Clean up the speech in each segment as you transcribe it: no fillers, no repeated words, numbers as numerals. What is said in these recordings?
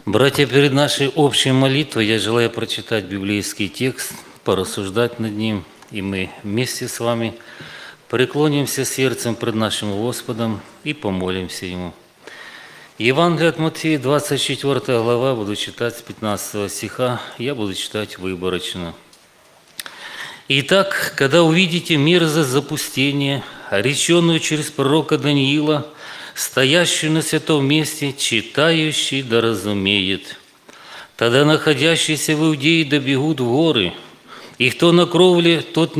Братья, перед нашей общей молитвой я желаю прочитать библейский текст, порассуждать над ним, и мы вместе с вами преклонимся сердцем пред нашим Господом и помолимся Ему. Евангелие от Матфея, 24 глава, буду читать с 15 стиха, я буду читать выборочно. «Итак, когда увидите мерзость запустения, реченную через пророка Даниила, стоящий на святом месте, читающий да разумеет. Тогда находящиеся в Иудее добегут в горы, и кто на кровле, тот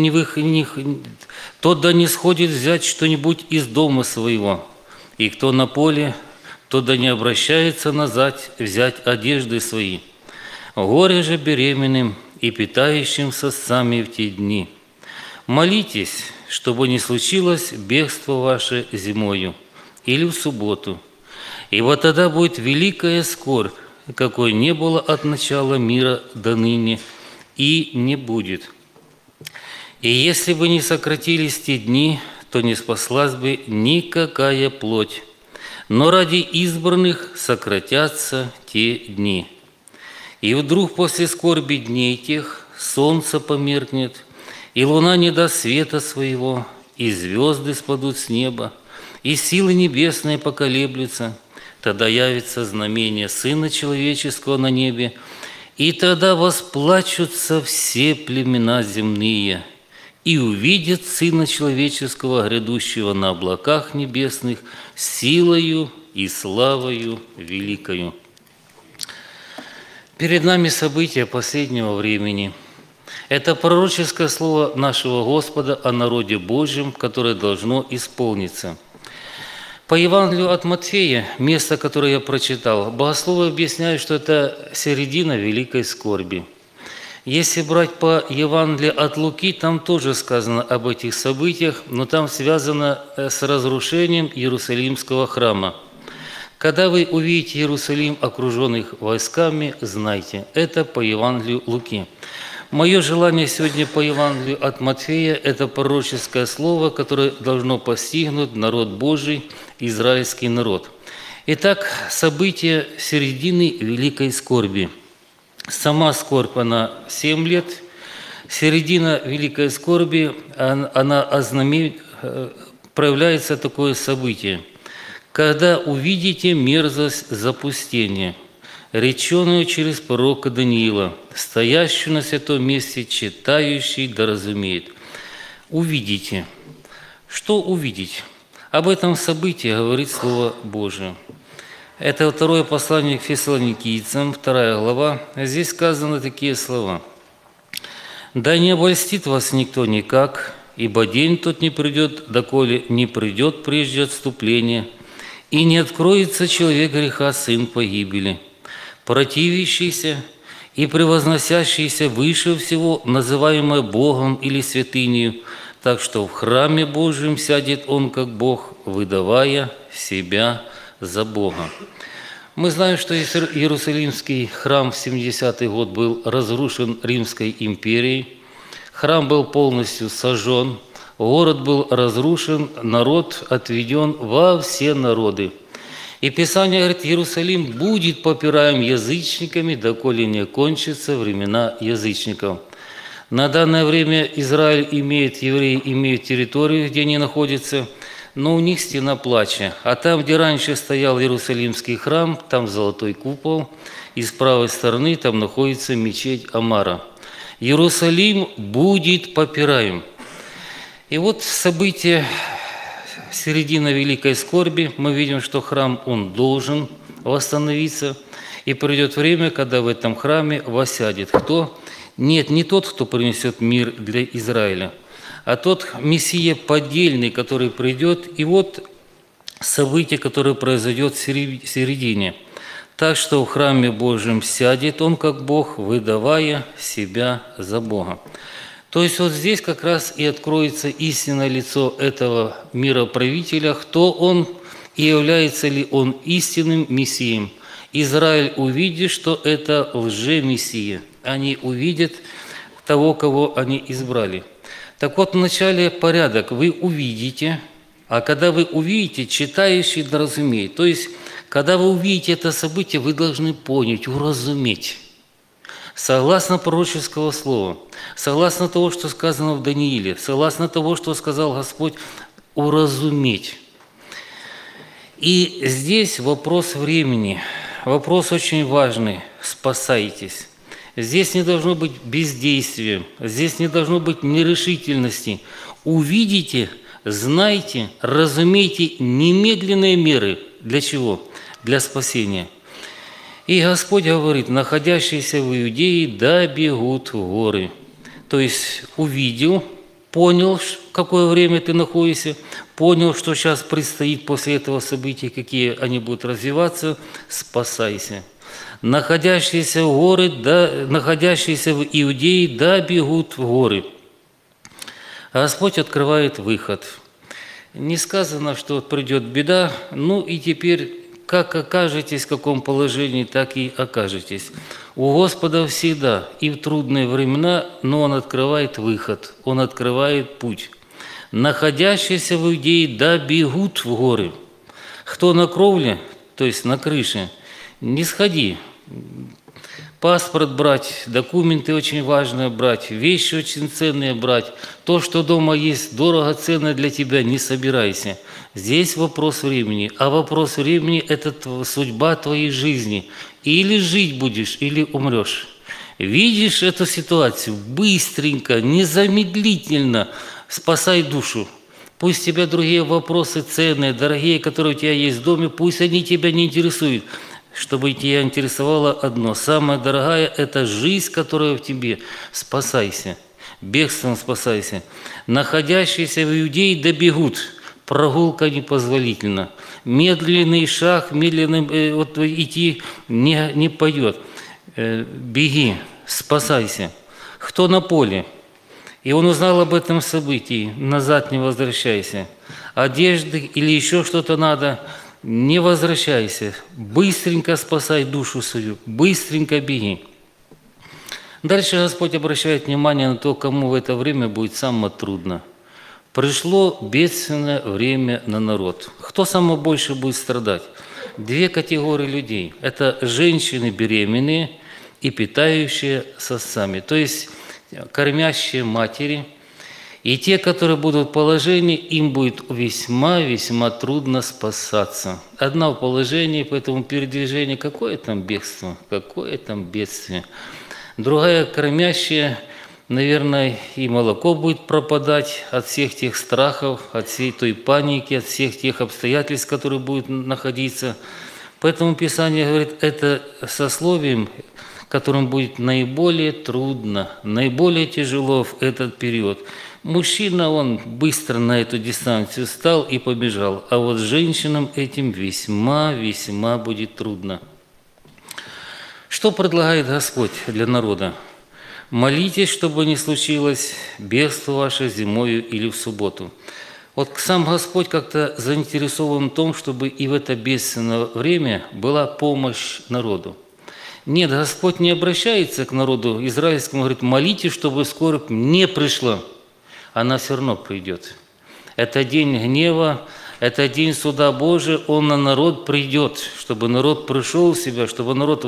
да не сходит взять что-нибудь из дома своего, и кто на поле, тот да не обращается назад взять одежды свои. Горе же беременным и питающимся сами в те дни. Молитесь, чтобы не случилось бегство ваше зимою или в субботу, ибо тогда будет великая скорбь, какой не было от начала мира до ныне и не будет. И если бы не сократились те дни, то не спаслась бы никакая плоть, но ради избранных сократятся те дни. И вдруг после скорби дней тех солнце померкнет, и луна не даст света своего, и звезды спадут с неба, и силы небесные поколеблются. Тогда явится знамение Сына Человеческого на небе, и тогда восплачутся все племена земные, и увидят Сына Человеческого, грядущего на облаках небесных, силою и славою великою». Перед нами события последнего времени. Это пророческое слово нашего Господа о народе Божьем, которое должно исполниться. По Евангелию от Матфея, место, которое я прочитал, богословы объясняют, что это середина великой скорби. Если брать по Евангелию от Луки, там тоже сказано об этих событиях, но там связано с разрушением Иерусалимского храма. Когда вы увидите Иерусалим, окруженный войсками, знайте, это по Евангелию Луки. Мое желание сегодня по Евангелию от Матфея – это пророческое слово, которое должно постигнуть народ Божий, израильский народ. Итак, события середины великой скорби. Сама скорбь, она 7 лет. Середина великой скорби, проявляется такое событие. Когда увидите мерзость запустения, реченую через пророка Даниила, стоящую на святом месте, читающий да разумеет. Увидите. Что увидеть? Об этом событии говорит Слово Божие. Это второе послание к Фессалоникийцам, 2 глава. Здесь сказаны такие слова. «Да не обольстит вас никто никак, ибо день тот не придет, доколе не придет прежде отступления, и не откроется человек греха, сын погибели. Противящийся и превозносящийся выше всего, называемое Богом или святынею, так что в храме Божьем сядет он как Бог, выдавая себя за Бога». Мы знаем, что Иерусалимский храм в 70-й год был разрушен Римской империей. Храм был полностью сожжен, город был разрушен, народ отведен во все народы. И Писание говорит, Иерусалим будет попираем язычниками, доколе не кончатся времена язычников. На данное время Израиль евреи имеют территорию, где они находятся, но у них стена плача. А там, где раньше стоял Иерусалимский храм, там золотой купол, и с правой стороны там находится мечеть Амара. Иерусалим будет попираем. И вот событие середина великой скорби, мы видим, что храм, он должен восстановиться, и придет время, когда в этом храме воссядет кто? Нет, не тот, кто принесет мир для Израиля, а тот Мессия поддельный, который придет, и вот событие, которое произойдет в середине. Так что в храме Божьем сядет он как Бог, выдавая себя за Бога. То есть вот здесь как раз и откроется истинное лицо этого мироправителя, кто он и является ли он истинным Мессией. Израиль увидит, что это лже-мессия. Они увидят того, кого они избрали. Так вот, вначале порядок. Вы увидите, А когда вы увидите, читающий да разумеет. То есть, когда вы увидите это событие, вы должны понять, уразуметь. Согласно пророческого слова, согласно того, что сказано в Данииле, согласно того, что сказал Господь, уразуметь. И здесь вопрос времени, вопрос очень важный – спасайтесь. Здесь не должно быть бездействия, здесь не должно быть нерешительности. Увидите, знайте, разумейте немедленные меры. Для чего? Для спасения. И Господь говорит, находящиеся в Иудее, да бегут в горы. То есть увидел, понял, в какое время ты находишься, понял, что сейчас предстоит после этого события, какие они будут развиваться, спасайся. Находящиеся в горы, да, находящиеся в Иудее, да бегут в горы. Господь открывает выход. Не сказано, что придет беда, ну и теперь как окажетесь, в каком положении, так и окажетесь. У Господа всегда и в трудные времена, но Он открывает выход, Он открывает путь. Находящиеся в Иудее, да бегут в горы. Кто на кровле, то есть на крыше, не сходи. Паспорт брать, документы очень важно брать, вещи очень ценные брать. То, что дома есть, дорого, ценно для тебя, не собирайся. Здесь вопрос времени, а вопрос времени – это судьба твоей жизни. Или жить будешь, или умрешь. Видишь эту ситуацию? Быстренько, незамедлительно спасай душу. Пусть тебя другие вопросы ценные, дорогие, которые у тебя есть в доме, пусть они тебя не интересуют. Чтобы тебя интересовало одно. Самое дорогое – это жизнь, которая в тебе. Спасайся. Бегством спасайся. Находящиеся в Иудее добегут. Прогулка непозволительна. Медленный шаг, медленным идти не пойдет. Беги, спасайся. Кто на поле? И он узнал об этом событии. Назад не возвращайся. Одежды или еще что-то надо – не возвращайся, быстренько спасай душу свою, быстренько беги. Дальше Господь обращает внимание на то, кому в это время будет самое трудно. Пришло бедственное время на народ. Кто самое больше будет страдать? Две категории людей. Это женщины беременные и питающие сосцами, то есть кормящие матери. И те, которые будут в положении, им будет весьма трудно спасаться. Одна в положении, поэтому передвижение, какое там бегство, какое там бедствие. Другая кормящая, наверное, и молоко будет пропадать от всех тех страхов, от всей той паники, от всех тех обстоятельств, которые будут находиться. Поэтому Писание говорит, это сословием, которым будет наиболее трудно, наиболее тяжело в этот период. Мужчина, он быстро на эту дистанцию встал и побежал, а вот женщинам этим весьма будет трудно. Что предлагает Господь для народа? Молитесь, чтобы не случилось бедство ваше зимою или в субботу. Вот сам Господь как-то заинтересован в том, чтобы и в это бедственное время была помощь народу. Нет, Господь не обращается к народу израильскому, говорит, молитесь, чтобы скорбь не пришла. Она все равно придет. Это день гнева, это день суда Божия, он на народ придет, чтобы народ пришел в себя, чтобы народ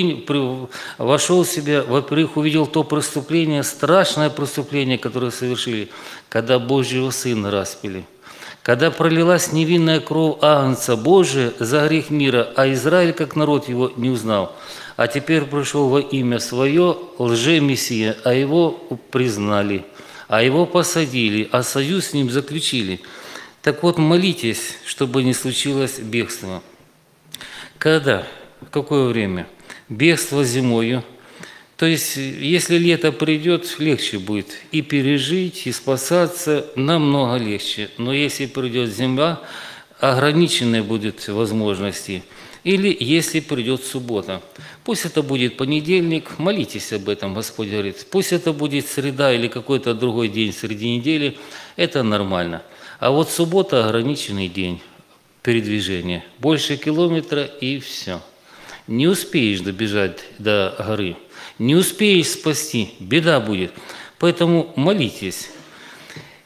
вошел в себя, во-первых, увидел то преступление, страшное преступление, которое совершили, когда Божьего Сына распяли. Когда пролилась невинная кровь Агнца Божия за грех мира, а Израиль, как народ его, не узнал. А теперь пришел во имя свое лже-мессия, а его признали, а его посадили, а союз с ним заключили. Так вот, молитесь, чтобы не случилось бегство. Когда? В какое время? Бегство зимою. То есть, если лето придет, легче будет и пережить, и спасаться намного легче. Но если придет зима, ограниченные будут возможности. Или если придет суббота. Пусть это будет понедельник, молитесь об этом, Господь говорит. Пусть это будет среда или какой-то другой день среди недели, это нормально. А вот суббота – ограниченный день передвижения. Больше километра и все. Не успеешь добежать до горы, не успеешь спасти, беда будет. Поэтому молитесь.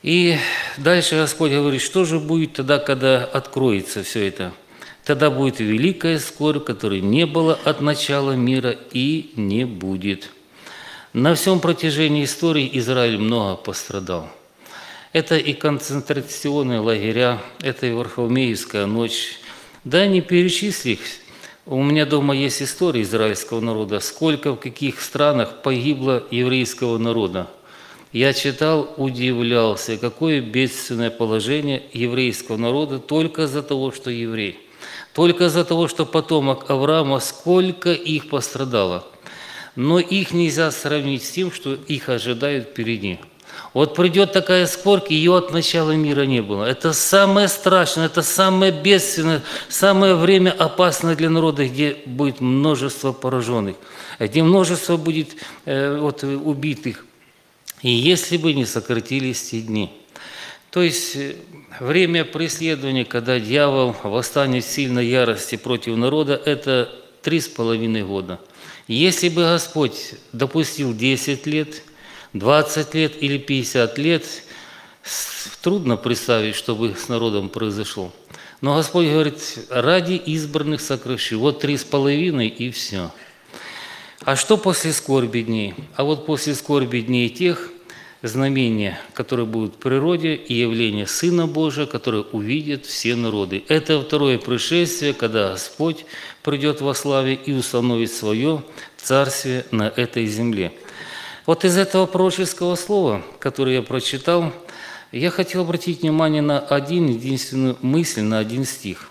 И дальше Господь говорит, что же будет тогда, когда откроется все это? Тогда будет великая скорбь, которой не было от начала мира и не будет. На всем протяжении истории Израиль много пострадал. Это и концентрационные лагеря, это и Варфоломеевская ночь. Да, не перечислить. У меня дома есть история израильского народа, сколько в каких странах погибло еврейского народа. Я читал, удивлялся, какое бедственное положение еврейского народа только из-за того, что еврей. Только из-за того, что потомок Авраама, сколько их пострадало. Но их нельзя сравнить с тем, что их ожидают впереди. Вот придет такая скорбь, ее от начала мира не было. Это самое страшное, это самое бедственное, самое время опасное для народа, где будет множество пораженных, где множество будет убитых. И если бы не сократились те дни. То есть время преследования, когда дьявол восстанет в сильной ярости против народа, это 3,5 года. Если бы Господь допустил 10 лет, 20 лет или 50 лет, трудно представить, что бы с народом произошло. Но Господь говорит, ради избранных сокращу. Вот 3,5 и все. А что после скорби дней? А вот после скорби дней тех знамения, которые будут в природе, и явление Сына Божия, которое увидят все народы. Это второе пришествие, когда Господь придет во славе и установит свое царствие на этой земле. Вот из этого пророческого слова, которое я прочитал, я хотел обратить внимание на единственную мысль, на один стих.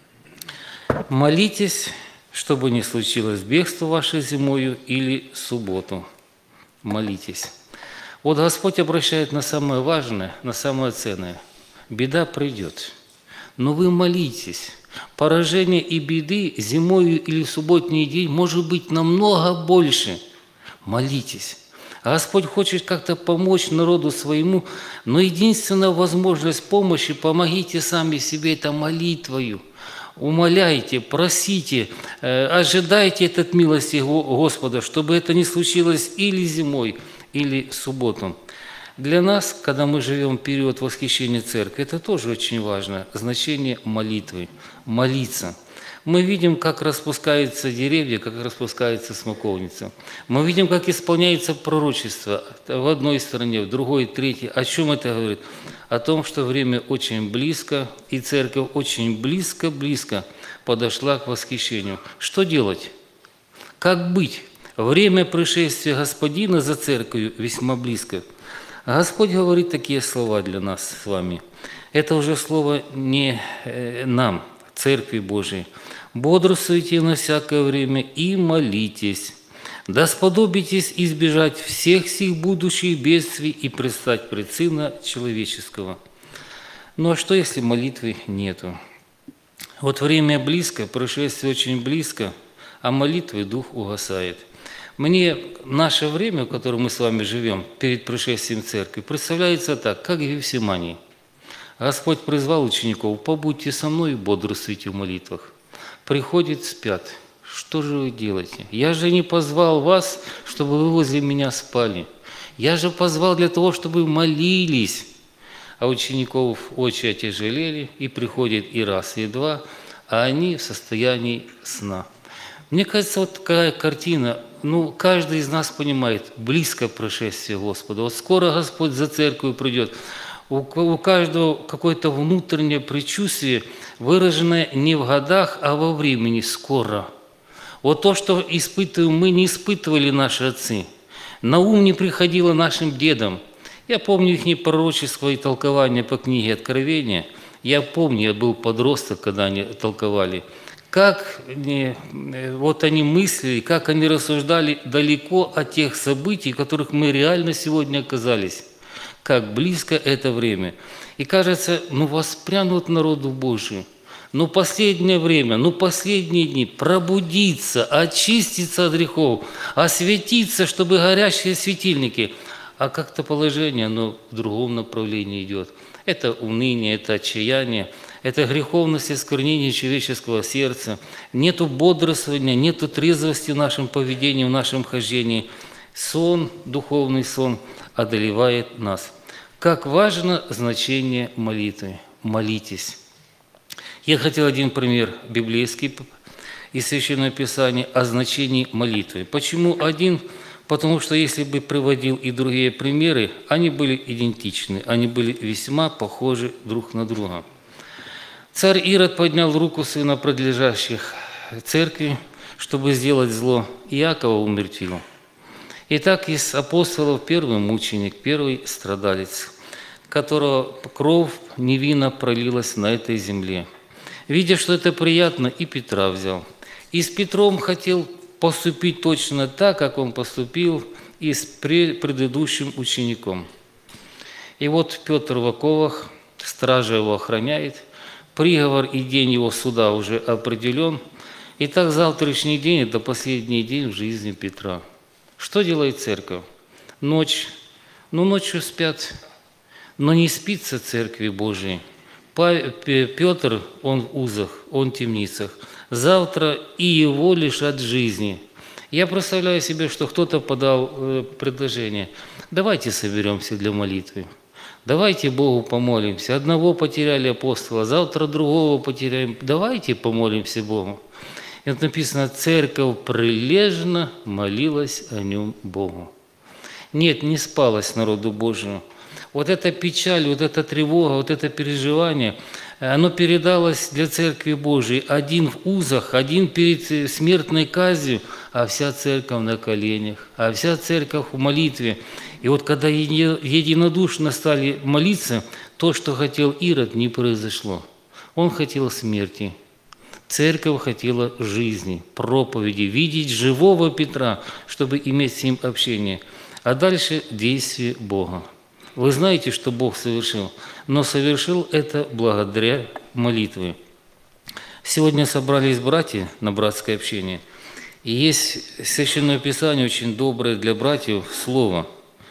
«Молитесь, чтобы не случилось бегство ваше зимою или субботу». Молитесь. Вот Господь обращает на самое важное, на самое ценное. Беда придет, но вы молитесь. Поражение и беды зимою или в субботний день может быть намного больше. Молитесь. Господь хочет как-то помочь народу своему, но единственная возможность помощи, помогите сами себе, это молитвою. Умоляйте, просите, ожидайте этот милости Господа, чтобы это не случилось или зимой, или в субботу. Для нас, когда мы живем в период восхищения церкви, это тоже очень важно, значение молитвы, молиться. Мы видим, как распускаются деревья, как распускается смоковница. Мы видим, как исполняется пророчество в одной стране, в другой, третьей. О чем это говорит? О том, что время очень близко, и церковь очень близко подошла к восхищению. Что делать? Как быть? Время пришествия Господина за церковью весьма близко. Господь говорит такие слова для нас с вами. Это уже слово не нам, Церкви Божией. «Бодрствуйте на всякое время и молитесь, да сподобитесь избежать всех сих будущих бедствий и предстать пред Сына Человеческого». Ну а что, если молитвы нету? Вот время близко, пришествие очень близко, а молитвы дух угасает. Мне наше время, в котором мы с вами живем, перед пришествием церкви, представляется так, как в Гефсимании. Господь призвал учеников: «Побудьте со мной и бодрствуйте в молитвах». Приходят, спят. Что же вы делаете? Я же не позвал вас, чтобы вы возле меня спали. Я же позвал для того, чтобы вы молились. А учеников очи отяжелели, и приходит и раз, и два, а они в состоянии сна. Мне кажется, вот такая картина, каждый из нас понимает, близко пришествие Господа. Вот скоро Господь за церковью придет. У каждого какое-то внутреннее предчувствие, выраженное не в годах, а во времени, скоро. Вот то, что испытываем мы, не испытывали наши отцы. На ум не приходило нашим дедам. Я помню их пророчество и толкование по книге Откровения. Я помню, я был подросток, когда они толковали. Как вот они мыслили, как они рассуждали далеко от тех событий, в которых мы реально сегодня оказались. Как близко это время. И кажется, воспрянут народу Божию. Последнее время, последние дни пробудиться, очиститься от грехов, осветиться, чтобы горящие светильники. А как-то положение, оно в другом направлении идет. Это уныние, это отчаяние, это греховность и осквернение человеческого сердца. Нету бодрствования, нету трезвости в нашем поведении, в нашем хождении. Сон, духовный сон одолевает нас. как важно значение молитвы. Молитесь. Я хотел один пример библейский из Священного Писания о значении молитвы. Почему один? Потому что если бы приводил и другие примеры, они были идентичны, они были весьма похожи друг на друга. Царь Ирод поднял руку сына предлежащих церкви, чтобы сделать зло, Иакова умертвил. Итак, из апостолов первый мученик, первый страдалец, которого кровь невинно пролилась на этой земле. Видя, что это приятно, и Петра взял. И с Петром хотел поступить точно так, как он поступил и с предыдущим учеником. И вот Петр в оковах, стража его охраняет, приговор и день его суда уже определен. И так завтрашний день – это последний день в жизни Петра. Что делает церковь? Ночь. Ночью спят, но не спится церкви Божией. Петр, он в узах, он в темницах. Завтра и его лишат жизни. Я представляю себе, что кто-то подал предложение. Давайте соберемся для молитвы. Давайте Богу помолимся. Одного потеряли апостола, завтра другого потеряем. Давайте помолимся Богу. И вот написано, церковь прилежно молилась о нем Богу. Нет, не спалось народу Божию. Вот эта печаль, вот эта тревога, вот это переживание, оно передалось для Церкви Божией. Один в узах, один перед смертной казнью, а вся церковь на коленях, а вся церковь в молитве. И вот когда единодушно стали молиться, то, что хотел Ирод, не произошло. Он хотел смерти. Церковь хотела жизни, проповеди, видеть живого Петра, чтобы иметь с ним общение. А дальше действие Бога. Вы знаете, что Бог совершил, но совершил это благодаря молитве. Сегодня собрались братья на братское общение, и есть Священное Писание очень доброе для братьев слово.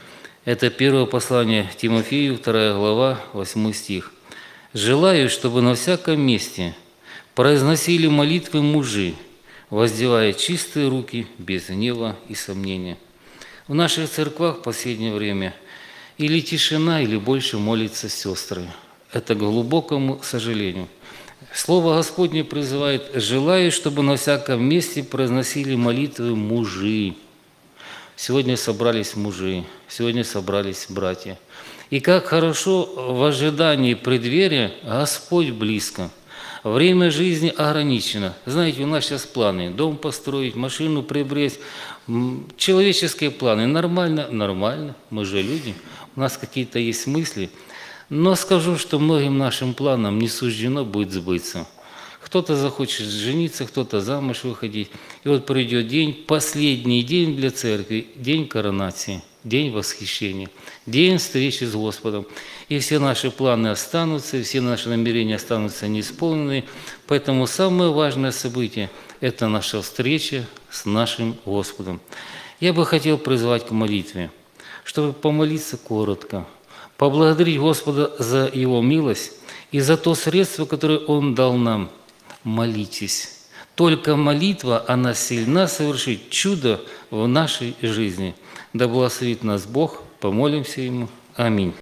Это первое послание Тимофею, 2 глава, 8 стих. «Желаю, чтобы на всяком месте произносили молитвы мужи, воздевая чистые руки без гнева и сомнения». В наших церквах в последнее время или тишина, или больше молятся сестры. Это к глубокому сожалению. Слово Господне призывает: «Желаю, чтобы на всяком месте произносили молитвы мужи». Сегодня собрались мужи, сегодня собрались братья. И как хорошо в ожидании преддверия Господь близко. Время жизни ограничено. Знаете, у нас сейчас планы: дом построить, машину приобрести. Человеческие планы. Нормально, мы же люди. У нас какие-то есть мысли. Но скажу, что многим нашим планам не суждено будет сбыться. Кто-то захочет жениться, кто-то замуж выходить. И вот придет день, последний день для церкви, день коронации, день восхищения, день встречи с Господом. И все наши планы останутся, все наши намерения останутся неисполненными. Поэтому самое важное событие – это наша встреча с нашим Господом. Я бы хотел призвать к молитве, чтобы помолиться коротко, поблагодарить Господа за Его милость и за то средство, которое Он дал нам. Молитесь. Только молитва, она сильна совершить чудо в нашей жизни. Да благословит нас Бог. Помолимся Ему. Аминь.